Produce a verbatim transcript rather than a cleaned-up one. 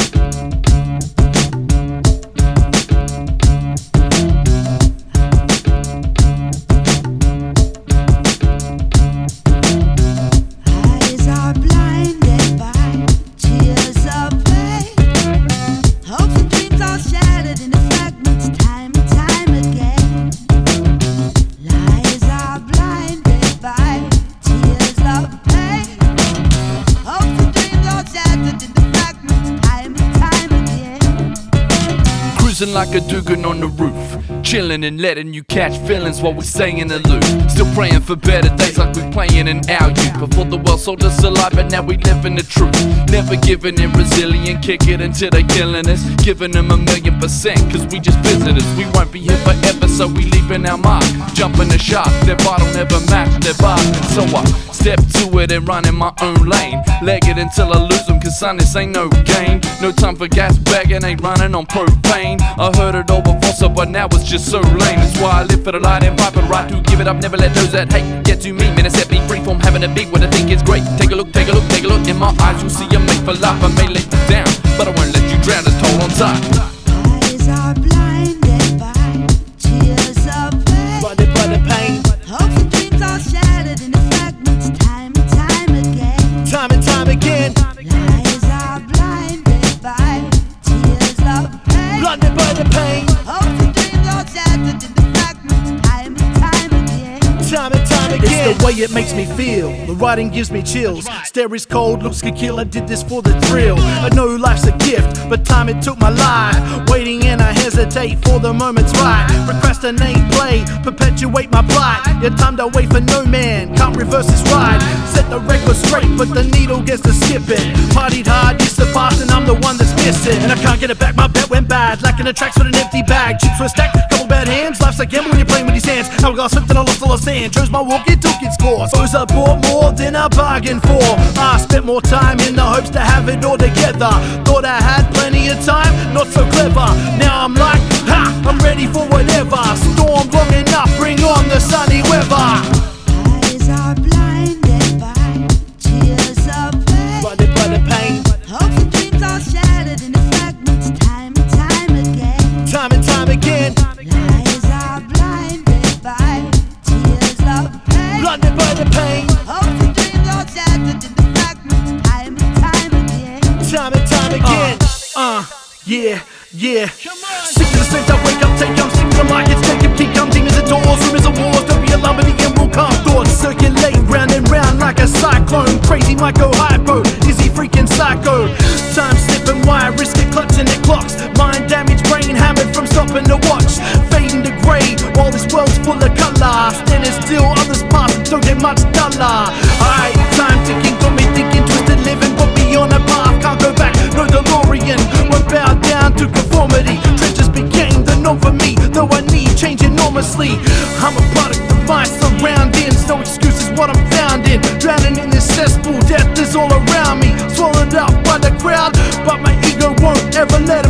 Like a Dugan on the roof, chilling and letting you catch feelings while we singing aloof. Still praying for better days like we playing in our youth. Before the world sold us a lie, but now we live in the truth. Never giving in, resilient, kick it until they killing us. Giving them a million percent, cause we just visitors. We won't be here forever, so we leaving our mark. Jumping the shark, their bottle never match their bark. And so I step to it and run in my own lane. Leg it until I lose them, cause son, this ain't no game. No time for gas bagging, ain't running on propane. I heard it all before, so but now it's just so lame. That's why I live for the light and fight for the right to give it up. Never let those that hate get to me. Man, it set me free from having a big what I think is great. Take a look, take a look, take a look in my eyes. You'll see I'm made for life. I may let you down, but I won't let you drown. Just hold on tight. Eyes are blinded by tears of pain. Blinded by the pain. Hopes and dreams are shattered into fragments, time and time again. Time and time again. Eyes are blinded by tears of pain. Blinded by the pain. Hopes and dreams are shattered into fragments, time and time again. Time and time again. It's the way it makes me feel. The writing gives me chills. Stare is cold, looks could kill. I did this for the thrill. I know life's a gift, but time it took my life. Waiting and I hesitate for the moment's right. Procrastinate, play, perpetuate my plight. Your time to wait for no man, can't reverse this ride. Set the record straight, but the needle gets to skip it. Partied hard, used to pass, and I'm the one that's missing. And I can't get it back, my bet went bad. Lacking the tracks with an empty bag. Chips were stacked, couple bad hands. Life's a gamble when you're playing with these hands. Hourglass slipped and I lost all the sand. Chose my walk, it took its course. Those I bought more than I bargained for. I spent more time in the hopes to have it all together. Thought I had plenty of time, not so clever. Now I'm like, ha, I'm ready for whatever. Storm long enough, bring on the sunny weather. Eyes are blinded by tears of pain. Blinded by the pain. Hopes and dreams are shattered into fragments, time and time again. Time and time again. Eyes are blinded by tears of pain. Blinded by the pain. Hopes and dreams are shattered into fragments, time and time again. Time and time again. Uh, yeah, yeah. Sick of the same I wake up, take I'm sick of the markets, take him, keep come demons and doors, rumors and wars, don't be alarmed, but the end will come. Thoughts circulate round and round like a cyclone. Crazy might go hypo, is he freaking psycho? Time slipping, why risk it, clutching at clocks. Mind damage, brain hammered from stopping to watch. Fading to grey, while this world's full of colour. Standing still, others pass, don't get much duller. Alright, time ticking, got me thinking, twisted living, but beyond a path, can't go back, no DeLorean. Won't bow down to conformity. Trenches became the norm for me, though I need change enormously. I'm a product of my surroundings, no excuses what I'm found in. Drowning in this cesspool, death is all around me. Swallowed up by the crowd, but my ego won't ever let him